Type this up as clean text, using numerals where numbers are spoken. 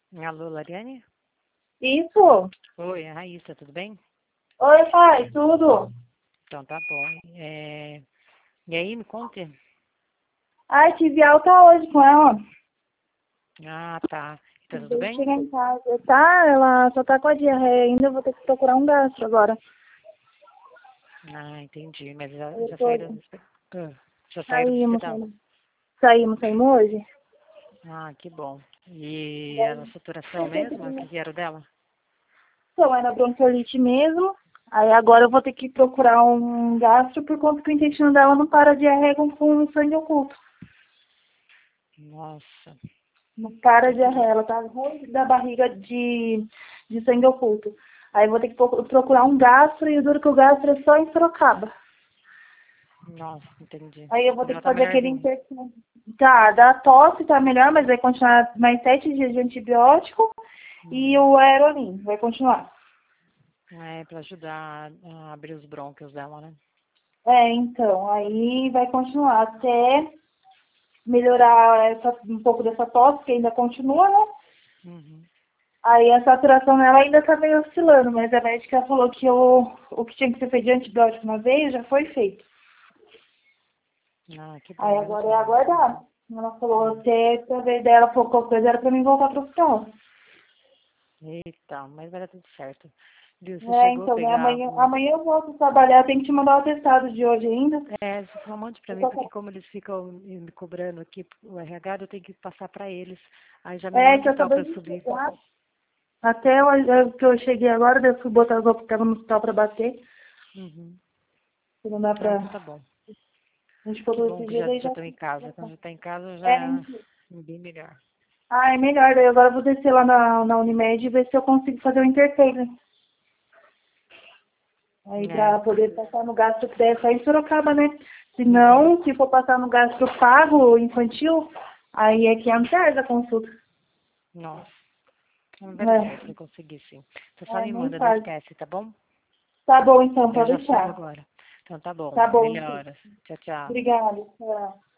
Alô, Lariane? Isso. Oi, é a Raíssa, tudo bem? Oi, pai, tudo? Então tá bom. E aí, me conte? Ai, tive alta hoje com ela. Ah, tá. E tá tudo Acabei de bem? chegar em casa. Tá, ela só tá com a diarreia ainda, eu vou ter que procurar um gastro agora. Ah, entendi. Mas já Depois, saíram já saíram do saímos, hospital? saímos. Saímos hoje. Ah, que bom. E a saturação mesmo? O que que era dela? Então, era bronquiolite mesmo. Aí agora eu vou ter que procurar um gastro por conta que o intestino dela não para de diarreia com sangue oculto. Nossa, Não para que de que... diarreia, ela tá ruim da barriga de sangue oculto. Aí eu vou ter que procurar um gastro e o duro que o gastro é só em Sorocaba. Nossa, entendi. Aí eu vou ter Ela que tá fazer aquele melhorzinha. intercâmbio. Tá, da tosse tá melhor, mas vai continuar mais 7 dias de antibiótico e Uhum. o Aerolim vai continuar. É, pra ajudar a abrir os brônquios dela, né? Então, aí vai continuar até melhorar um pouco dessa tosse, que ainda continua, né? Uhum. Aí a saturação nela ainda tá meio oscilando, mas a médica falou que o que tinha que ser feito de antibiótico uma vez já foi feito. Ah, que bom, Aí menos agora é mal. aguardar. Ela falou Uhum. até pra ver dela, falou qualquer coisa era pra mim voltar pro hospital. Eita, mas vai dar tudo certo. Viu, você chegou a Então, né, pegar amanhã eu volto trabalhar, eu tenho que te mandar o atestado de hoje ainda. você só mande pra Eu mim, tô porque com- como eles ficam me cobrando aqui o RH, eu tenho que passar pra eles. Aí já me É, que manda eu então pra acabei eu de subir. chegar. Até que eu cheguei agora, eu fui botar as roupas que estavam no hospital pra bater. Uhum. Que não dá Ah, pra. então tá bom. A gente ficou Que todos bom esses que dias aí já já. tô em casa. Quando já tá em casa, É, já é bem melhor. é melhor. Daí agora eu vou descer lá na Unimed e ver se eu consigo fazer o intercâmbio. Aí É. pra poder passar no gasto que deve sair em Sorocaba, né? Se Uhum. não, se for passar no gasto pago infantil, aí é R$ 500 a consulta. Nossa, não vai dar certo, É, vai conseguir sim. Você só me nem manda, não faz. esquece, tá bom? Tá bom então, Eu pode já subo deixar. agora. Então tá bom. Tá bom, então. Melhoras. Tchau, tchau. Obrigada. Tchau.